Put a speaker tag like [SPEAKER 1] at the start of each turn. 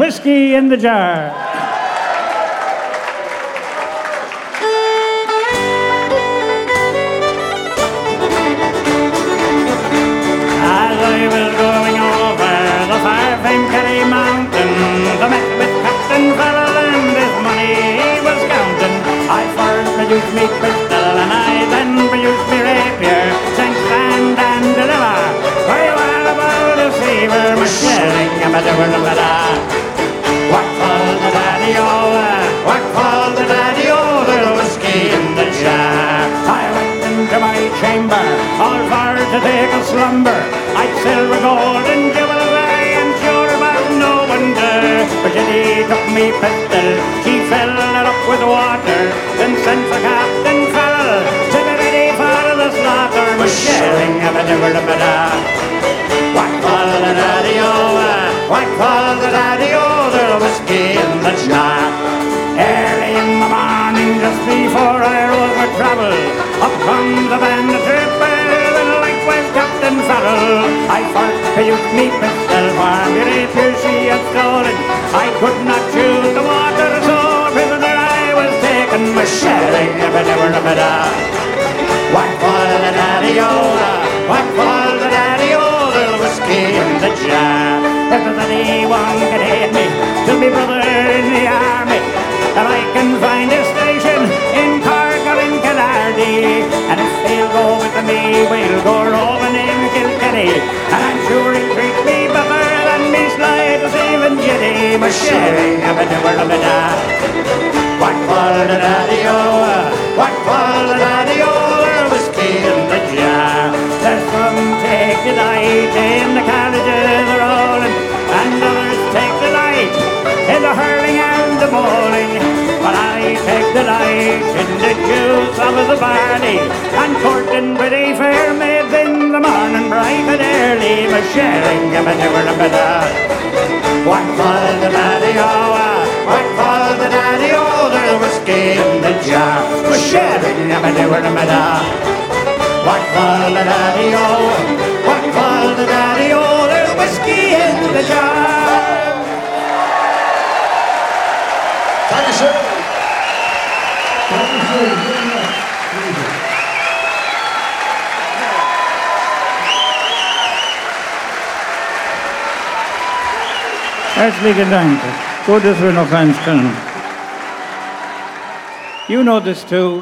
[SPEAKER 1] whiskey in the jar. As I was going over the far-famed Kerry Mountains, I met with Captain Farrell and his money he was counting. I first produced me pistol and I then produced me rapier. Sank stand and deliver, for you are about to see where my shelling What called the daddy-o, what called the daddy-o, there's whiskey in the jar. I went into my chamber, all for to take a slumber. I'd silver, gold and jewels, and sure about no wonder. But she took me pistol, she filled it up with water, then sent for Captain Farrell to be ready for the slaughter. My shelling of a da. What called the daddy-o, what called the daddy-o, there's whiskey in the jar. Early in the morning, just before I rose for travel, up comes the band of troopers, and likewise Captain Farrell. I first used me pistol, for the rapier she had stolen. I could not choose the water, so prisoner I was taken. My shelling of a da. What called the daddy-o, what called the daddy-o, there's whiskey in the jar. If there's anyone can aid me to be brother in the army, if I can find a station in Cork or in Killarney, and if they'll go with me, we'll go roving in Kilkenny, and I'm sure he'll treat me better than me slide to Stephen Jenny. My shelling of a da. What called the daddy-o, what called the daddy-o, there's whiskey in the jar. There's some take delight in the carriages rolling, and others take delight in the hurling and the bowling. But I take delight in the juice of the barley, and courting pretty fair maids in the morning bright and early. My shelling of a da. What called the daddy-o, what called the daddy-o, there's whiskey in the jar. My shelling of a da. What called the daddy-o, what called the daddy-o, there's whiskey in the jar.
[SPEAKER 2] Thank you, sir.
[SPEAKER 1] Herzlichen Dank. Gut, dass wir noch eins können. You know this too.